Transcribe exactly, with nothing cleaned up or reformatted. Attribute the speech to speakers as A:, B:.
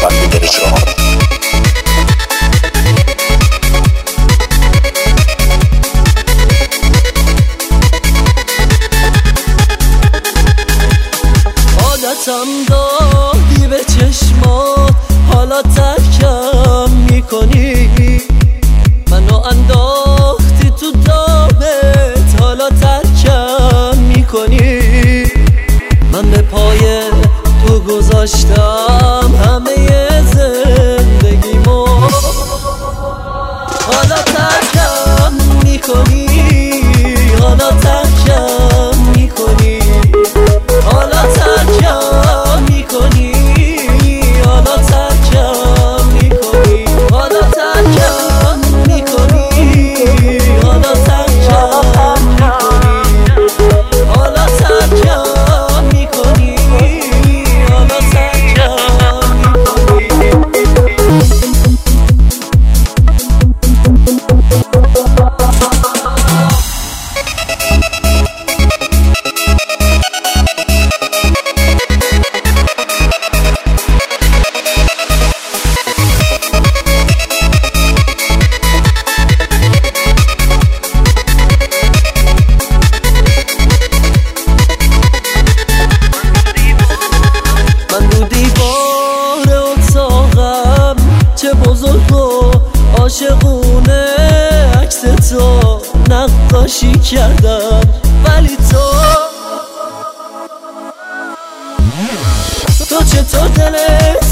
A: وقتی دلش راحت.
B: عادتم دادی به چشمات، حالا ترکم میکنی. منو انداختی تو دامت، حالا ترکم میکنی. من به پای تو گذاشتم همه زندگیمو، حالا ترکم میکنی. حالا ترکم میکنی. حالا ترکم میکنی. حالا ترکم میکنی. حالا ترکم میکنی. حالا ترکم میکنی. حالا ترکم میکنی. حالا ترکم بزرگ و عاشقونه عکس تو نقاشی کردم، ولی تو تو چطور دلت